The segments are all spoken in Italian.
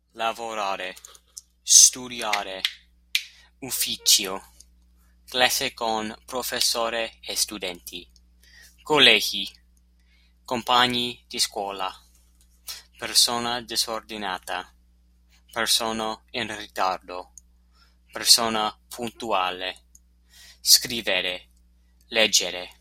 lavorare, studiare, ufficio, classe con professore e studenti, colleghi, compagni di scuola, persona disordinata, persona in ritardo, persona puntuale, scrivere, leggere.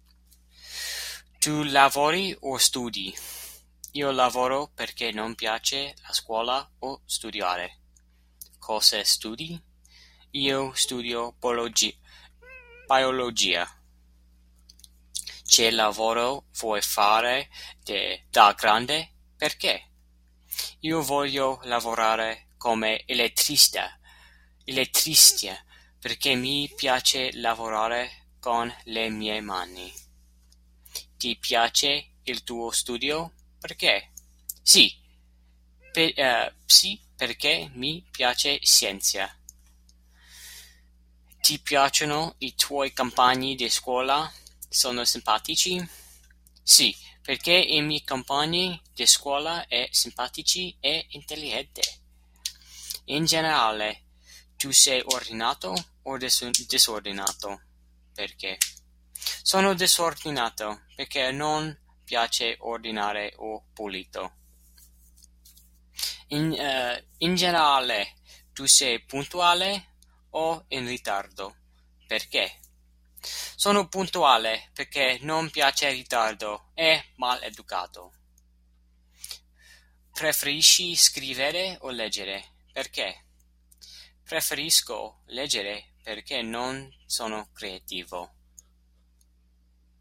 Tu lavori o studi? Io lavoro perché non piace la scuola o studiare. Cosa studi? Io studio biologia. Che lavoro vuoi fare da grande? Perché? Io voglio lavorare come elettricista perché mi piace lavorare con le mie mani. Ti piace il tuo studio? Perché? Sì, sì, perché mi piace scienza. Ti piacciono i tuoi compagni di scuola? Sono simpatici? Sì, perché i miei compagni di scuola sono simpatici e intelligenti. In generale, tu sei ordinato o disordinato? Perché? Sono disordinato perché non piace ordinare o pulito. In generale, tu sei puntuale o in ritardo? Perché? Sono puntuale perché non piace il ritardo, è maleducato. Preferisci scrivere o leggere? Perché? Preferisco leggere perché non sono creativo.